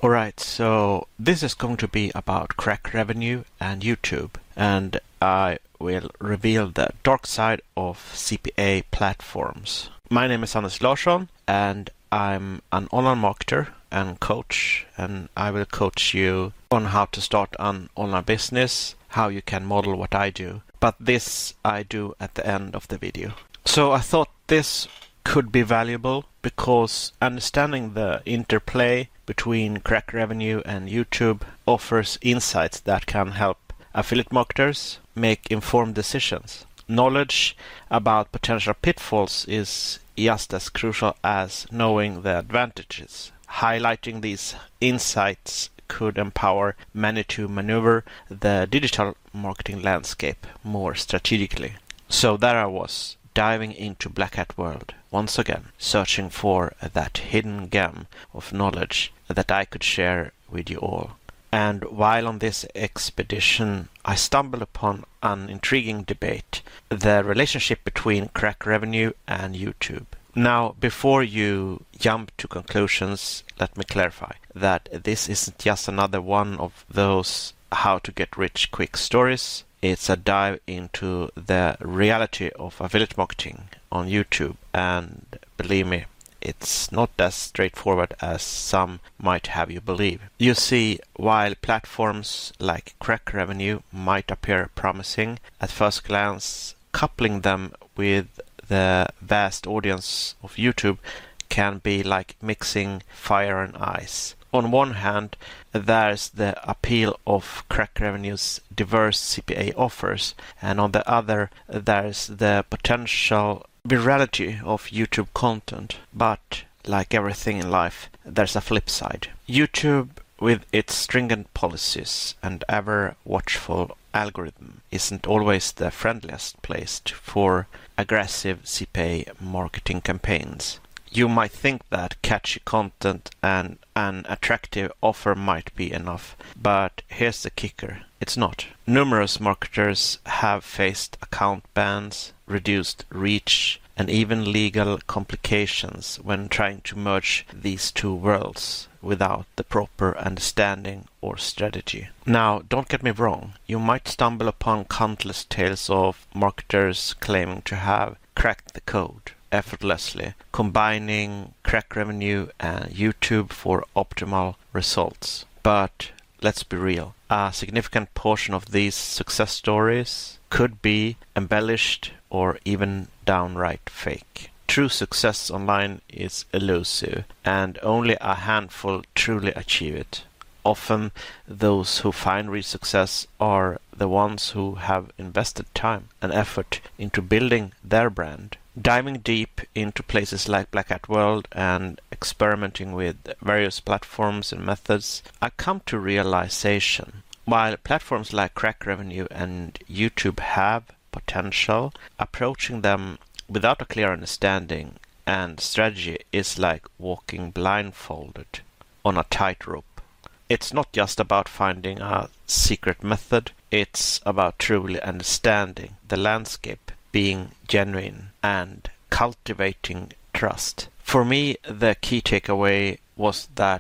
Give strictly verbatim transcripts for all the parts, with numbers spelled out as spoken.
Alright, so this is going to be about crack revenue and YouTube, and I will reveal the dark side of C P A platforms. My name is Anders Larsson, and I'm an online marketer and coach, and I will coach you on how to start an online business, how you can model what I do. But this I do at the end of the video. So I thought this could be valuable because understanding the interplay between crack revenue and YouTube offers insights that can help affiliate marketers make informed decisions. Knowledge about potential pitfalls is just as crucial as knowing the advantages. Highlighting these insights could empower many to maneuver the digital marketing landscape more strategically. So there I was, diving into Black Hat world once again, searching for that hidden gem of knowledge that I could share with you all. And while on this expedition, I stumbled upon an intriguing debate, the relationship between crack revenue and YouTube. Now, before you jump to conclusions, let me clarify that this isn't just another one of those how to get rich quick stories. It's a dive into the reality of affiliate marketing on YouTube, and believe me, it's not as straightforward as some might have you believe. You see, while platforms like crack revenue might appear promising at first glance, coupling them with the vast audience of YouTube can be like mixing fire and ice. On one hand, there's the appeal of crack revenue's diverse C P A offers, and on the other, there's the potential virality of YouTube content. But like everything in life, there's a flip side. YouTube, with its stringent policies and ever watchful algorithm, isn't always the friendliest place for aggressive C P A marketing campaigns. You might think that catchy content and an attractive offer might be enough, but here's the kicker. It's not. Numerous marketers have faced account bans, reduced reach, and even legal complications when trying to merge these two worlds without the proper understanding or strategy. Now, don't get me wrong. You might stumble upon countless tales of marketers claiming to have cracked the code effortlessly, combining crack revenue and YouTube for optimal results. But let's be real, a significant portion of these success stories could be embellished or even downright fake. True success online is elusive, and only a handful truly achieve it. Often, those who find real success are the ones who have invested time and effort into building their brand. Diving deep into places like Black Hat World and experimenting with various platforms and methods, I come to realization. While platforms like crack revenue and YouTube have potential, approaching them without a clear understanding and strategy is like walking blindfolded on a tightrope. It's not just about finding a secret method, it's about truly understanding the landscape, being genuine, and cultivating trust. For me, the key takeaway was that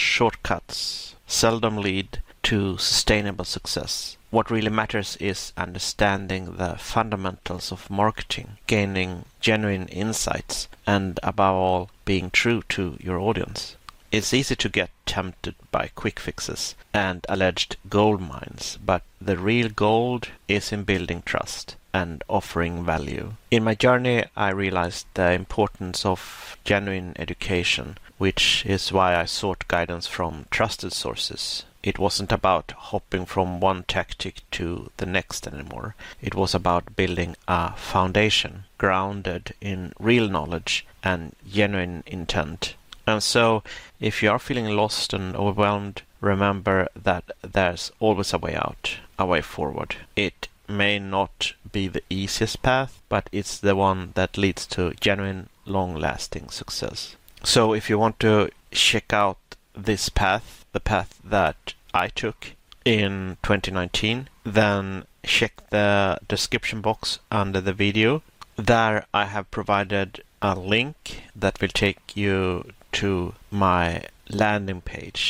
shortcuts seldom lead to sustainable success. What really matters is understanding the fundamentals of marketing, gaining genuine insights, and above all, being true to your audience. It's easy to get tempted by quick fixes and alleged gold mines, but the real gold is in building trust and offering value. In my journey, I realized the importance of genuine education, which is why I sought guidance from trusted sources. It wasn't about hopping from one tactic to the next anymore. It was about building a foundation grounded in real knowledge and genuine intent. And so, if you are feeling lost and overwhelmed, remember that there's always a way out, a way forward. It may not be the easiest path, but it's the one that leads to genuine, long-lasting success. So if you want to check out this path, the path that I took in twenty nineteen, then check the description box under the video. There I have provided a link that will take you to my landing page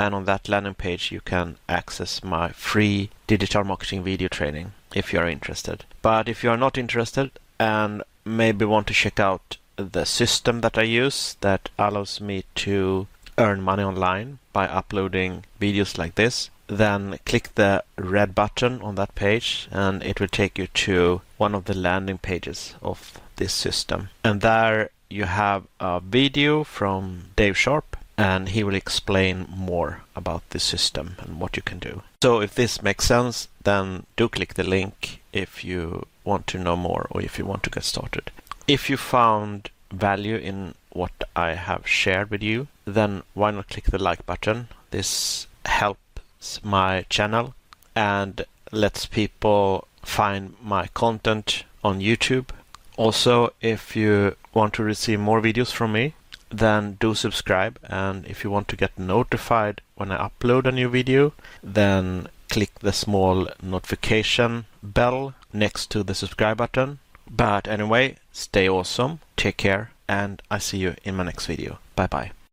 and on that landing page you can access my free digital marketing video training if you are interested. But if you are not interested and maybe want to check out the system that I use that allows me to earn money online by uploading videos like this, then click the red button on that page and it will take you to one of the landing pages of this system. And there you have a video from Dave Sharp, and he will explain more about the system and what you can do. So if this makes sense, then do click the link if you want to know more or if you want to get started. If you found value in what I have shared with you, then why not click the like button? This helps my channel and lets people find my content on YouTube. Also, if you want to receive more videos from me, then do subscribe, and if you want to get notified when I upload a new video, then click the small notification bell next to the subscribe button. But anyway, stay awesome, take care, and I see you in my next video. Bye bye.